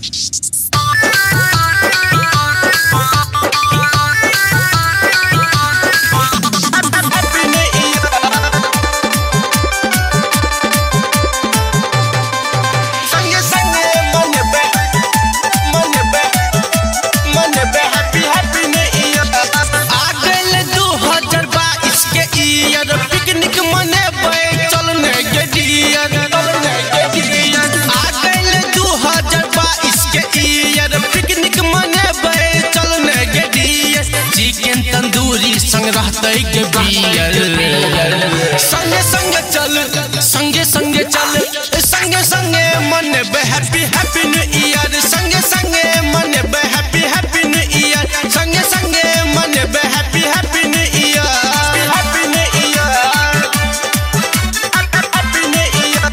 संग रहते के बियर संगे संगे चल संगे संगे चल संगे संगे मन बे हैप्पी हैप्पी न्यू ईयर संगे संगे मन बे हैप्पी हैप्पी न्यू ईयर संगे संगे मन बे happy happy new year happy new year happy new year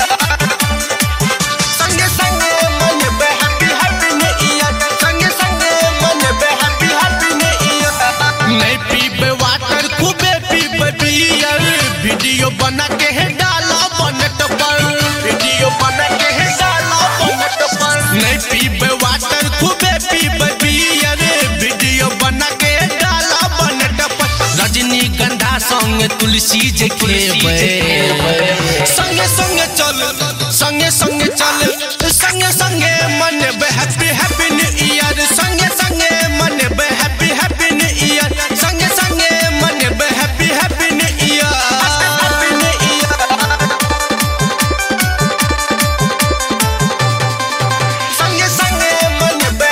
संगे संगे मन बे हैप्पी हैप्पी न्यू ईयर संगे संगे मन बे हैप्पी हैप्पी न्यू ईयर नहीं पीबे वाटर खूबे पीबे बियर वीडियो बना के है डाला बनट पर वीडियो बना के है डाला बनट पर नहीं पीबे वाटर खूबे पीबे बियर वीडियो बना के डाला बनट पर रजनीगंधा संग तुलसी जे खेबे संगे संगे चल संगे संगे चल संगे संगे मन बे हैप्पी हैप्पी न्यू ईयर संगे संगे मन बे हैप्पी हैप्पी न्यू ईयर संगे संगे मन बे happy happy new year happy new year संगे संगे मन बे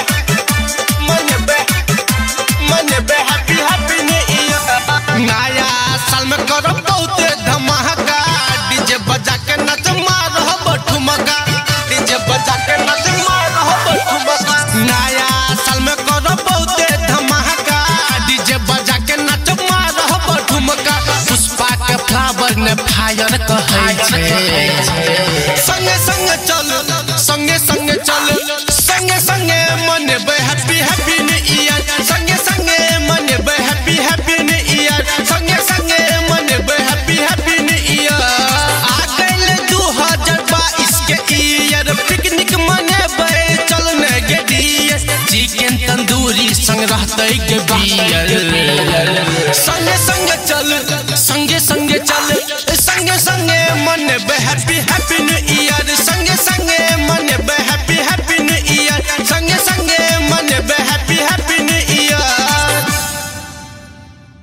हैप्पी हैप्पी न्यू ईयर नया साल में करो बहुत धमाका डीजे बजा के नच मारो ठुमका डीजे बजा के नच मारो ठुमका नया साल में करो बहुत धमाका डीजे बजा के नच मारो ठुमका पुष्पा के फ्लावर ने फायर कहै छै संगे संगे चल संगे संगे चल संगे संगे मन बे हैप्पी हैप्पी न्यू ईयर संगे संगे मन बे हैप्पी हैप्पी न्यू ईयर संगे संगे मन बे हैप्पी हैप्पी न्यू ईयर आ गइल 2022 के ईयर पिकनिक मनेबे चलने गे डीएस चिकन तंदूरी संग रहते के बियर संगे संगे चल संगे संगे